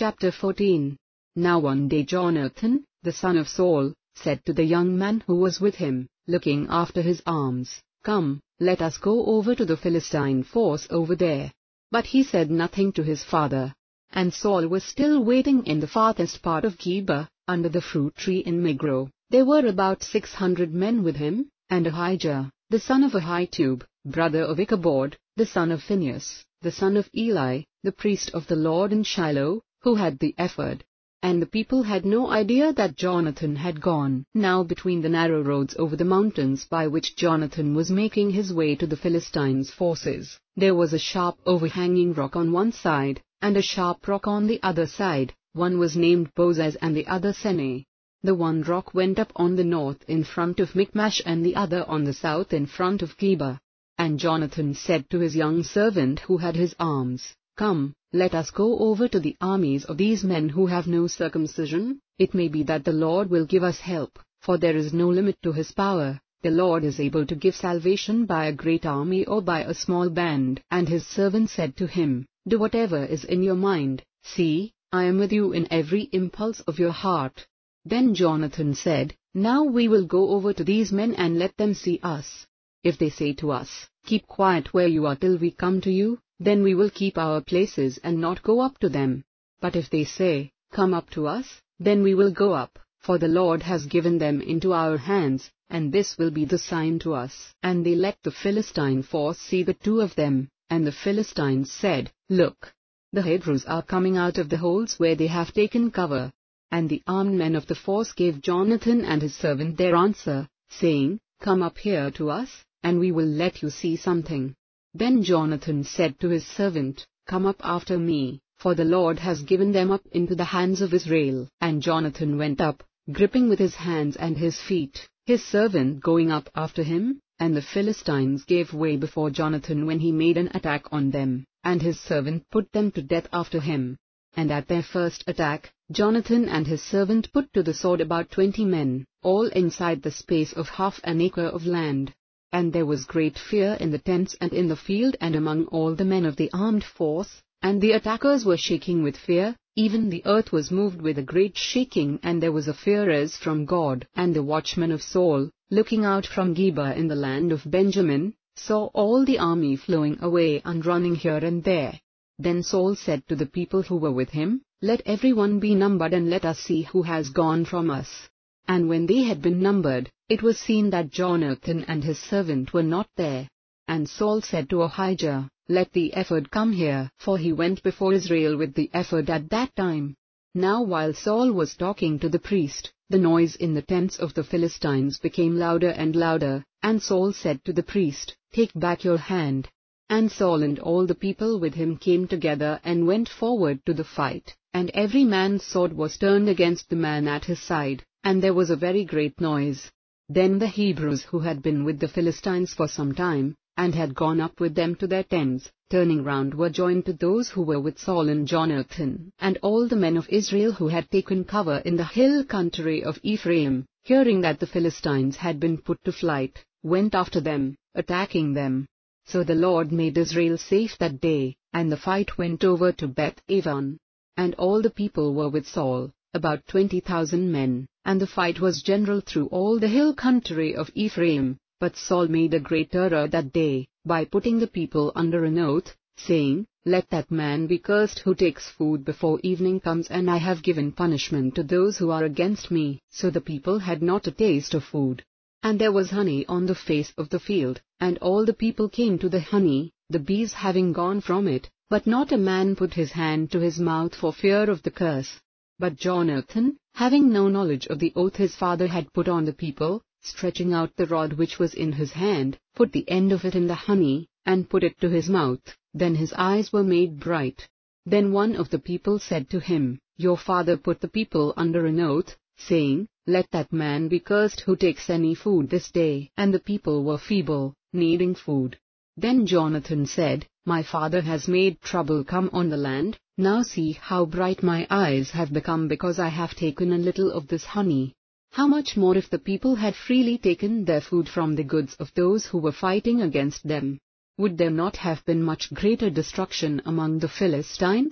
Chapter 14. Now one day Jonathan, the son of Saul, said to the young man who was with him, looking after his arms, "Come, let us go over to the Philistine force over there." But he said nothing to his father. And Saul was still waiting in the farthest part of Geba, under the fruit tree in Migro. There were about 600 men with him, and Ahijah, the son of Ahitub, brother of Ichabod, the son of Phinehas, the son of Eli, the priest of the Lord in Shiloh, who had the ephod. And the people had no idea that Jonathan had gone. Now between the narrow roads over the mountains by which Jonathan was making his way to the Philistines' forces, there was a sharp overhanging rock on one side, and a sharp rock on the other side. One was named Bozez and the other Seneh. The one rock went up on the north in front of Michmash and the other on the south in front of Geba. And Jonathan said to his young servant who had his arms, "Come, let us go over to the armies of these men who have no circumcision. It may be that the Lord will give us help, for there is no limit to his power. The Lord is able to give salvation by a great army or by a small band." And his servant said to him, "Do whatever is in your mind. See, I am with you in every impulse of your heart." Then Jonathan said, "Now we will go over to these men and let them see us. If they say to us, 'Keep quiet where you are till we come to you,' then we will keep our places and not go up to them. But if they say, 'Come up to us,' then we will go up, for the Lord has given them into our hands, and this will be the sign to us." And they let the Philistine force see the two of them, and the Philistines said, "Look, the Hebrews are coming out of the holes where they have taken cover." And the armed men of the force gave Jonathan and his servant their answer, saying, "Come up here to us, and we will let you see something." Then Jonathan said to his servant, "Come up after me, for the Lord has given them up into the hands of Israel." And Jonathan went up, gripping with his hands and his feet, his servant going up after him, and the Philistines gave way before Jonathan when he made an attack on them, and his servant put them to death after him. And at their first attack, Jonathan and his servant put to the sword about 20 men, all inside the space of half an acre of land. And there was great fear in the tents and in the field and among all the men of the armed force, and the attackers were shaking with fear, even the earth was moved with a great shaking, and there was a fear as from God. And the watchmen of Saul, looking out from Geba in the land of Benjamin, saw all the army flowing away and running here and there. Then Saul said to the people who were with him, "Let everyone be numbered and let us see who has gone from us." And when they had been numbered, it was seen that Jonathan and his servant were not there. And Saul said to Ahijah, "Let the ephod come here," for he went before Israel with the ephod at that time. Now while Saul was talking to the priest, the noise in the tents of the Philistines became louder and louder, and Saul said to the priest, "Take back your hand." And Saul and all the people with him came together and went forward to the fight, and every man's sword was turned against the man at his side, and there was a very great noise. Then the Hebrews who had been with the Philistines for some time, and had gone up with them to their tents, turning round were joined to those who were with Saul and Jonathan. And all the men of Israel who had taken cover in the hill country of Ephraim, hearing that the Philistines had been put to flight, went after them, attacking them. So the Lord made Israel safe that day, and the fight went over to Beth-aven. And all the people were with Saul, about 20,000 men, and the fight was general through all the hill country of Ephraim. But Saul made a great error that day, by putting the people under an oath, saying, "Let that man be cursed who takes food before evening comes, and I have given punishment to those who are against me." So the people had not a taste of food. And there was honey on the face of the field, and all the people came to the honey, the bees having gone from it, but not a man put his hand to his mouth for fear of the curse. But Jonathan, having no knowledge of the oath his father had put on the people, stretching out the rod which was in his hand, put the end of it in the honey, and put it to his mouth. Then his eyes were made bright. Then one of the people said to him, "Your father put the people under an oath, saying, 'Let that man be cursed who takes any food this day.' And the people were feeble, needing food." Then Jonathan said, "My father has made trouble come on the land. Now see how bright my eyes have become because I have taken a little of this honey. How much more if the people had freely taken their food from the goods of those who were fighting against them? Would there not have been much greater destruction among the Philistines?"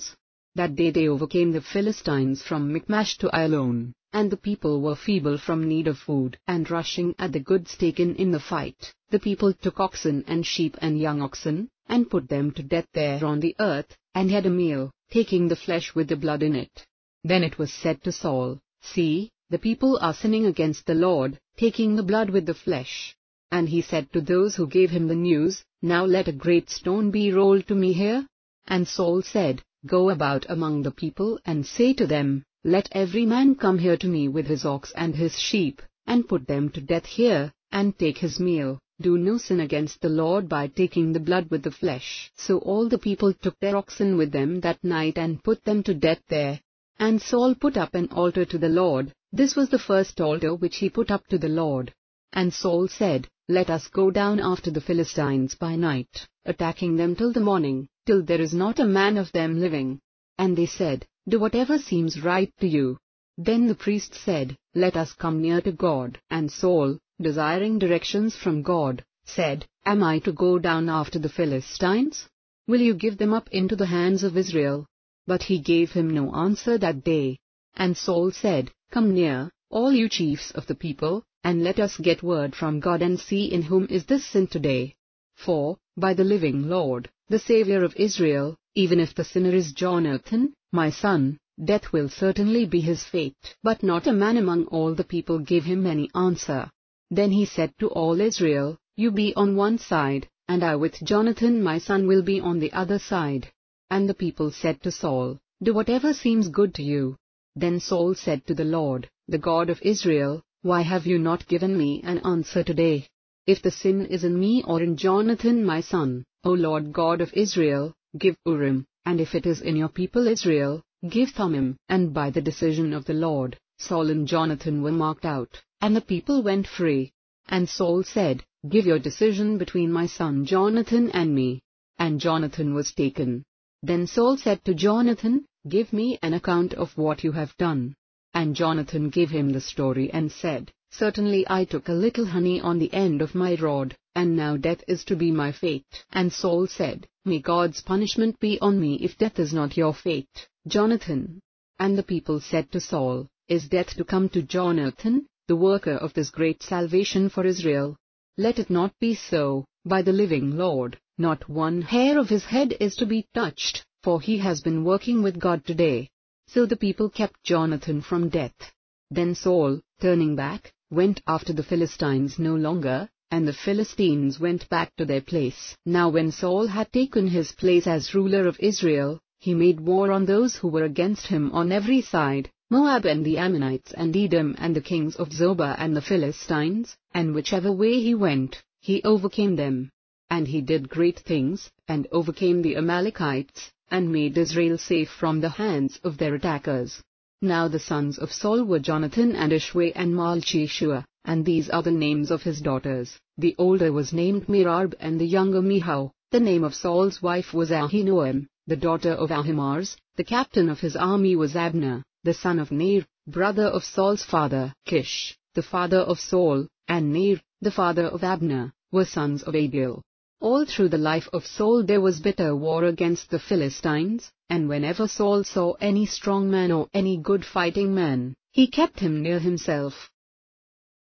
That day they overcame the Philistines from Michmash to Ajalon, and the people were feeble from need of food. And rushing at the goods taken in the fight, the people took oxen and sheep and young oxen, and put them to death there on the earth, and had a meal, taking the flesh with the blood in it. Then it was said to Saul, See, the people are sinning against the Lord, taking the blood with the flesh. And he said to those who gave him the news, Now let a great stone be rolled to me here. And Saul said, Go about among the people and say to them, Let every man come here to me with his ox and his sheep, and put them to death here, and take his meal. Do no sin against the Lord by taking the blood with the flesh. So all the people took their oxen with them that night and put them to death there. And Saul put up an altar to the Lord. This was the first altar which he put up to the Lord. And Saul said, Let us go down after the Philistines by night, attacking them till the morning, till there is not a man of them living. And they said, Do whatever seems right to you. Then the priest said, Let us come near to God. And Saul, desiring directions from God, said, Am I to go down after the Philistines? Will you give them up into the hands of Israel? But he gave him no answer that day. And Saul said, Come near, all you chiefs of the people, and let us get word from God and see in whom is this sin today. For, by the living Lord, the Saviour of Israel, even if the sinner is Jonathan, my son, death will certainly be his fate. But not a man among all the people gave him any answer. Then he said to all Israel, You be on one side, and I with Jonathan my son will be on the other side. And the people said to Saul, Do whatever seems good to you. Then Saul said to the Lord, the God of Israel, Why have you not given me an answer today? If the sin is in me or in Jonathan my son, O Lord God of Israel, give Urim, and if it is in your people Israel, give Thummim. And by the decision of the Lord, Saul and Jonathan were marked out, and the people went free. And Saul said, Give your decision between my son Jonathan and me. And Jonathan was taken. Then Saul said to Jonathan, Give me an account of what you have done. And Jonathan gave him the story and said, Certainly I took a little honey on the end of my rod, and now death is to be my fate. And Saul said, May God's punishment be on me if death is not your fate, Jonathan. And the people said to Saul, Is death to come to Jonathan, the worker of this great salvation for Israel? Let it not be so, by the living Lord. Not one hair of his head is to be touched, for he has been working with God today. So the people kept Jonathan from death. Then Saul, turning back, went after the Philistines no longer, and the Philistines went back to their place. Now when Saul had taken his place as ruler of Israel, he made war on those who were against him on every side, Moab and the Ammonites and Edom and the kings of Zobah and the Philistines, and whichever way he went, he overcame them. And he did great things, and overcame the Amalekites, and made Israel safe from the hands of their attackers. Now the sons of Saul were Jonathan and Ishwi and Malchishua, and these are the names of his daughters. The older was named Merab and the younger Mihal. The name of Saul's wife was Ahinoam, the daughter of Ahimaaz. The captain of his army was Abner, the son of Ner, brother of Saul's father. Kish, the father of Saul, and Ner, the father of Abner, were sons of Abiel. All through the life of Saul there was bitter war against the Philistines, and whenever Saul saw any strong man or any good fighting man, he kept him near himself.